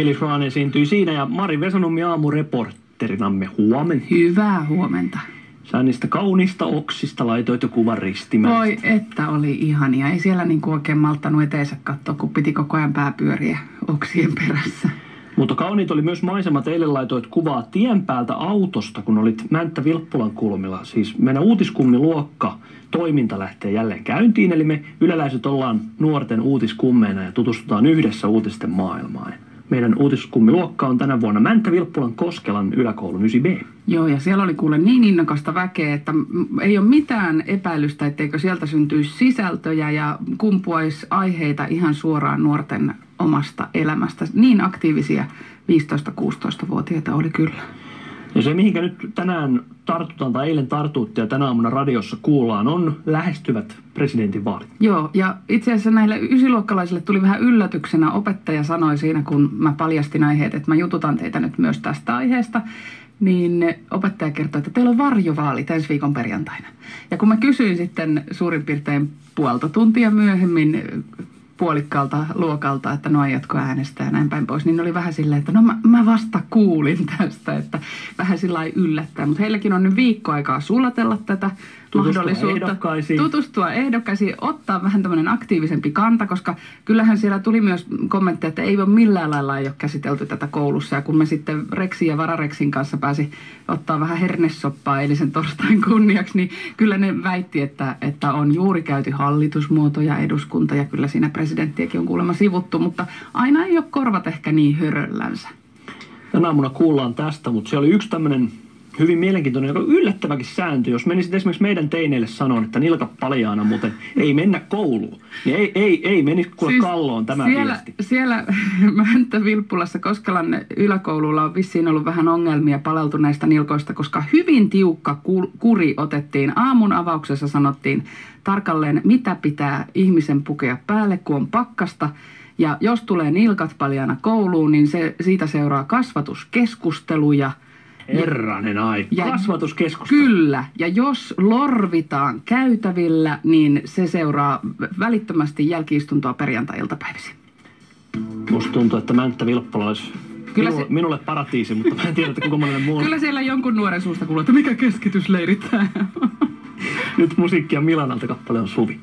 Willy Schwan esiintyi siinä ja Mari Vesanummi aamureporterinamme huomenta. Hyvää huomenta. Sä niistä kauniista oksista laitoit jo kuvan ristimään. Voi että oli ihania. Ei siellä niinku oikein malttanut eteensä katsoa, kun piti koko ajan pää pyöriä oksien perässä. Mutta kauniit oli myös maisemat. Eilen laitoit kuvaa tien päältä autosta, kun olit Mänttä-Vilppulan kulmilla. Siis meidän uutiskummiluokka toiminta lähtee jälleen käyntiin. Eli me yleläiset ollaan nuorten uutiskummeina ja tutustutaan yhdessä uutisten maailmaan. Meidän uutiskummiluokka on tänä vuonna Mänttä-Vilppulan Koskelan yläkoulun 9B. Joo, ja siellä oli kuule niin innokasta väkeä, että ei ole mitään epäilystä, etteikö sieltä syntyisi sisältöjä ja kumpuaisi aiheita ihan suoraan nuorten omasta elämästä. Niin aktiivisia 15-16-vuotiaita oli kyllä. Ja se, mihinkä nyt tänään tartutaan tai eilen tartuttiin ja tänä aamuna radiossa kuullaan, on lähestyvät presidentinvaalit. Joo, ja itse asiassa näille ysiluokkalaisille tuli vähän yllätyksenä. Opettaja sanoi siinä, kun mä paljastin aiheet, että mä jututan teitä nyt myös tästä aiheesta, niin opettaja kertoi, että teillä on varjovaalit ensi viikon perjantaina. Ja kun mä kysyin sitten suurin piirtein puolta tuntia myöhemmin puolikkaalta luokalta, että no aiotko äänestää ja näin päin pois, niin oli vähän silleen, että no mä vasta kuulin tästä, että vähän sillä lailla yllättää. Mutta heilläkin on nyt viikko aikaa sulatella tätä mahdollisuutta. Tutustua ehdokkaisiin, ottaa vähän tämmöinen aktiivisempi kanta, koska kyllähän siellä tuli myös kommentteja, että ei ole millään lailla ei ole käsitelty tätä koulussa. Ja kun me sitten Reksin ja Varareksin kanssa pääsi ottaa vähän hernessoppaa eilisen torstain kunniaksi, niin kyllä ne väitti, että on juuri käyty hallitusmuoto ja eduskunta ja kyllä siinä presidenttiäkin on kuulemma sivuttu, mutta aina ei ole korvat ehkä niin höröllänsä. Tänä aamuna kuullaan tästä, mutta siellä oli yksi tämmöinen hyvin mielenkiintoinen, joka yllättäväkin sääntö. Jos menisit esimerkiksi meidän teineille sanoa, että nilkat paljaana, mutta ei mennä kouluun, niin ei menisi kuule siis kalloon tämä viesti. Siellä Mänttä-Vilppulassa Koskelan yläkoululla on vissiin ollut vähän ongelmia paleltuneista nilkoista, koska hyvin tiukka kuri otettiin. Aamun avauksessa sanottiin tarkalleen, mitä pitää ihmisen pukea päälle, kun on pakkasta. Ja jos tulee nilkat paljaana kouluun, niin siitä seuraa kasvatuskeskusteluja. Herranen aika. Kasvatuskeskustelu. Kyllä. Ja jos lorvitaan käytävillä, niin se seuraa välittömästi jälki-istuntoa perjantai-iltapäivisin. Musta tuntuu, että Mänttä-Vilppula olisi minulle paratiisi, mutta mä en tiedä, että kuinka monelle muulle. Kyllä siellä jonkun nuoren suusta kuuluu, että mikä keskitysleiri tää on. Nyt musiikkia Milanalta kappale on Suvi.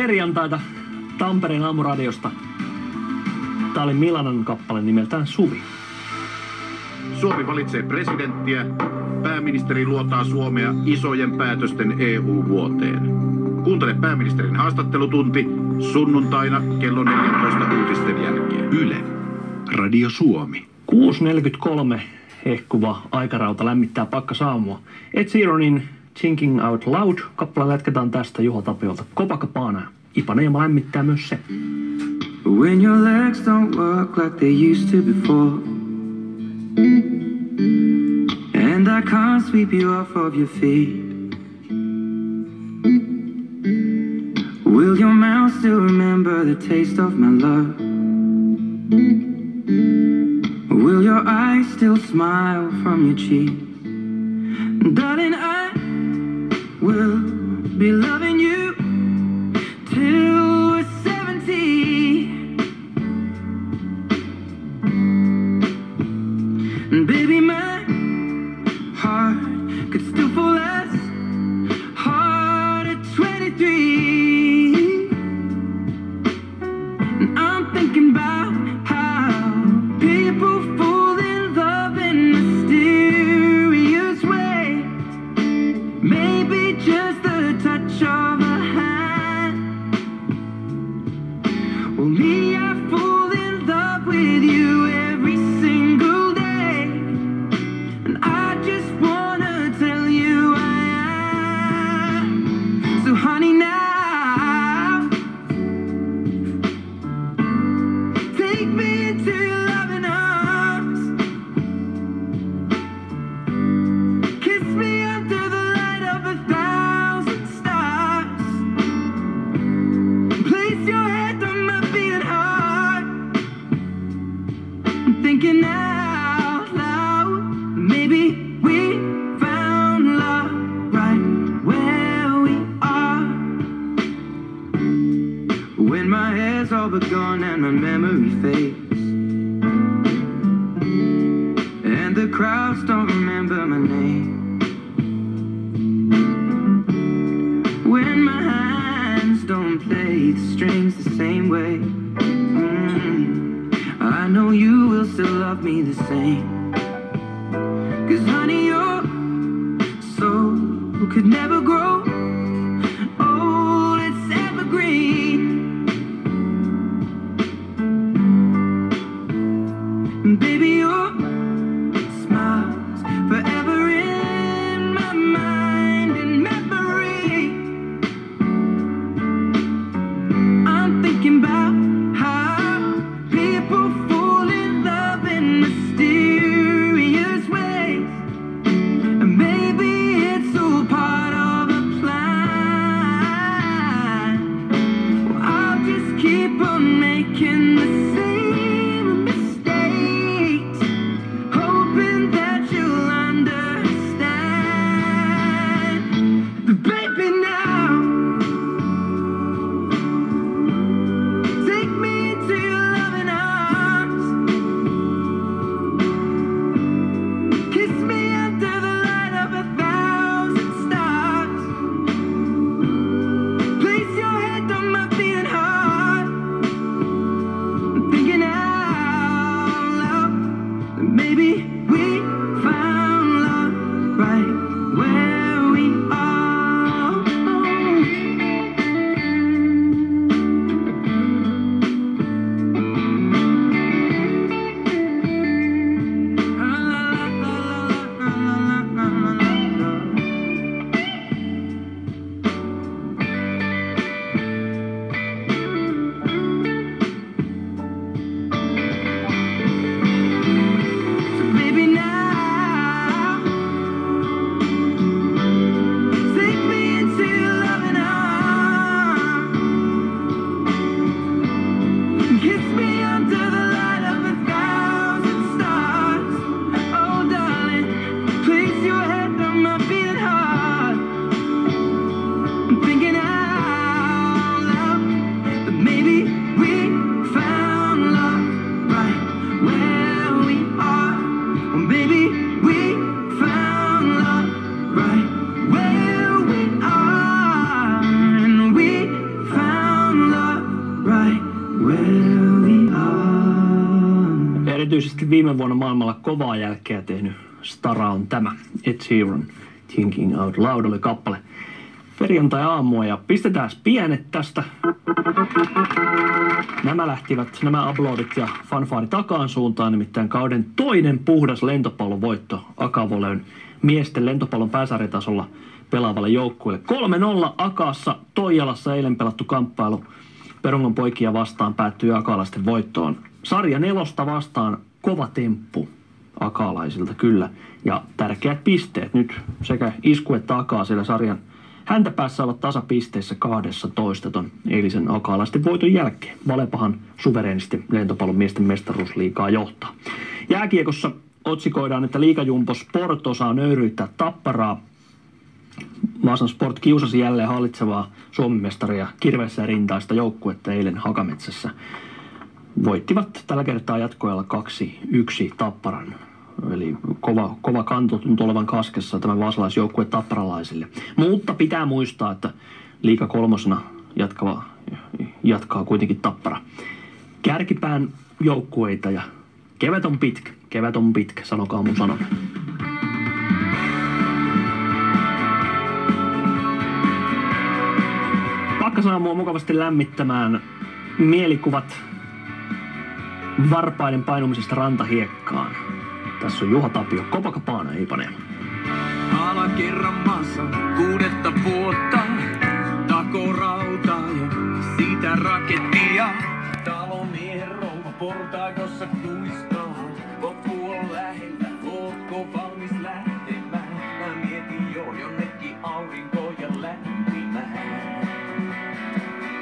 perjantaita Tampereen aamuradiosta. Tää oli Milanon kappale nimeltään Suvi. Suomi valitsee presidenttiä. Pääministeri luotaa Suomea isojen päätösten EU-vuoteen. Kuuntele pääministerin haastattelutunti sunnuntaina kello 14 uutisten jälkeen. Yle. Radio Suomi. 6.43 hehkuva aikarauta lämmittää pakkasaamua. Ed Sheeranin Thinking Out Loud -kappale jatketaan tästä Juha Tapiolta. Copacabana. Ipanema lämmittää myös se. When your legs don't work like they used to before, and I can't sweep you off of your feet, will your mouth still remember the taste of my love? Will your eyes still smile from your cheek? Darling, I will be loving you till we're 70. And baby, my heart could still fall as hard at 23. And I'm thinking about how people fall in love in mysterious ways. Maybe just the touch of a hand. Well, me, I fall in love with you every single day. And I just wanna tell you I am. So honey, now take me into your loving arms. Kiss me under the light of 1,000 stars. Place your head on my beating heart. I'm thinking out loud. Maybe we found love right where we are. When my hair's all but gone and my memory fades, and the crowds don't remember my name. When my hands don't play the strings the same way, I know you will still love me the same. 'Cause honey, your soul could never grow old, it's evergreen. And baby, your smile's forever in my mind and memory. I'm thinking about how people fall in love in mysterious ways. And maybe it's all part of a plan. Well, I'll just keep on making the same mistakes, hoping that you'll understand. But baby, now take me into your loving arms. Kiss me under the light of 1,000 stars. Place your head on my beating heart. erityisesti viime vuonna maailmalla kovaa jälkeä tehnyt stara on tämä. Ed Sheeran, Thinking Out Loud oli kappale. Perjantai-aamua ja pistetään pienet tästä. Nämä uploadit ja fanfaari takaan suuntaan, nimittäin kauden toinen puhdas lentopallovoitto Akavoleyn miesten lentopallon pääsarjatasolla pelaavalle joukkueelle. 3-0 Akassa Toijalassa eilen pelattu kamppailu Perongon poikia vastaan päättyi akalaisten voittoon. Sarja 4 vastaan kova temppu akalaisilta kyllä ja tärkeät pisteet nyt sekä isku että akaa siellä sarjan häntä päässä ovat tasapisteissä 12 ton eilisen akalaisten voiton jälkeen. Valepahan suvereenisti lentopallon miesten mestaruusliigaa johtaa. Jääkiekossa otsikoidaan, että liigajumpo Sport osaa nöyryyttää Tapparaa. Vaasan Sport kiusasi jälleen hallitsevaa Suomen mestaria Kirveessä ja Rintaista joukkuetta eilen Hakametsässä. Voittivat tällä kertaa jatkoajalla 2-1 Tapparan. Eli kova kanto tuntuu olevan kaskessa tämä vaasalaisjoukkue tapparalaisille. Mutta pitää muistaa, että liiga 3 jatkaa kuitenkin Tappara. Kärkipään joukkueita ja kevät on pitkä, sanokaa mun sanoma. Pakkasaamua mukavasti lämmittämään mielikuvat varpaiden painumisesta rantahiekkaan. Tässä on Juha Tapio, Copacabana, Ipanema. Alakerran maassa 6 vuotta, takorautaa ja sitä rakettia. Talomiehen rouva portaikossa kuistaa, loppu on lähellä, ootko valmis?